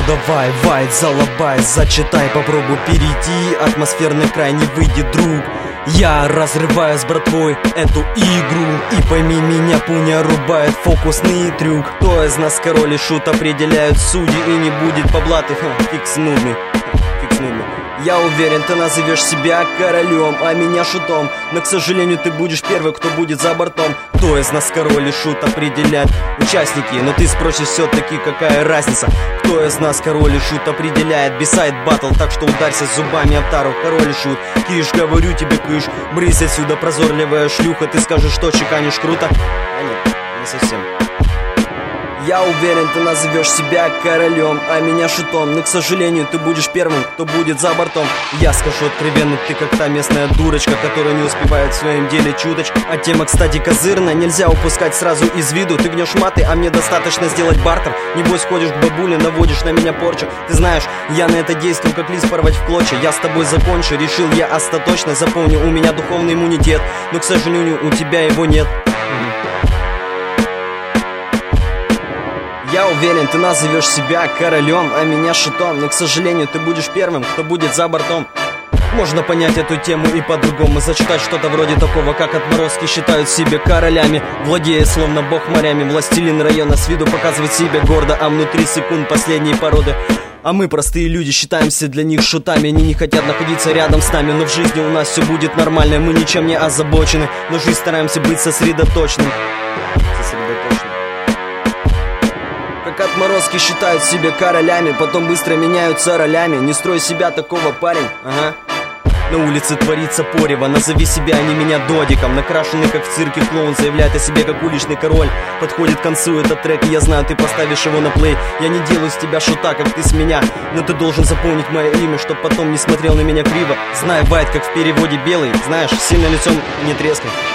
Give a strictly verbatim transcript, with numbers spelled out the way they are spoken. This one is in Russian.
давай, вайт, залабай, зачитай, попробуй перейти. Атмосферный край, не выйдет, друг. Я разрываю с братвой эту игру. И пойми меня, пуня рубает фокусный трюк. Кто из нас король и шут, определяют судьи. И не будет поблаты, ха, фикс нудный, фикс нудный. Я уверен, ты назовешь себя королем, а меня шутом. Но, к сожалению, ты будешь первый, кто будет за бортом. Кто из нас король и шут, определяют участники. Но ты спросишь все-таки, какая разница? Кто из нас король и шут, определяет бисайд баттл. Так что ударься зубами об тару, король и шут. Киш, говорю тебе, кыш, брысь отсюда, прозорливая шлюха. Ты скажешь, что чеканишь круто? А нет, не совсем. Я уверен, ты назовешь себя королем, а меня шутом. Но, к сожалению, ты будешь первым, кто будет за бортом. Я скажу откровенно, ты как та местная дурочка, которая не успевает в своем деле чуточку. А тема, кстати, козырная, нельзя упускать сразу из виду. Ты гнешь маты, а мне достаточно сделать бартер. Небось ходишь к бабуле, наводишь на меня порчу. Ты знаешь, я на это действую, как лист порвать в клочья. Я с тобой закончу, решил я остаточно. Запомни, у меня духовный иммунитет, но, к сожалению, у тебя его нет. Я уверен, ты назовешь себя королем, а меня шутом. Но, к сожалению, ты будешь первым, кто будет за бортом. Можно понять эту тему и по-другому. Зачитать что-то вроде такого, как отморозки считают себя королями, владея словно бог морями. Властелин района с виду показывает себя гордо, а внутри секунд последней породы. А мы, простые люди, считаемся для них шутами. Они не хотят находиться рядом с нами, но в жизни у нас все будет нормально. Мы ничем не озабочены, но жизнь стараемся быть сосредоточенным. Сосредоточенным. Как отморозки считают себя королями, потом быстро меняются ролями. Не строй себя такого, парень, ага. На улице творится порево, назови себя, а не меня додиком. Накрашенный как в цирке клоун, заявляет о себе как уличный король. Подходит к концу этот трек, и я знаю, ты поставишь его на плей. Я не делаю с тебя шута, как ты с меня, но ты должен запомнить мое имя, чтоб потом не смотрел на меня криво. Знай, вайт, как в переводе белый, знаешь, сильно лицом не трескай.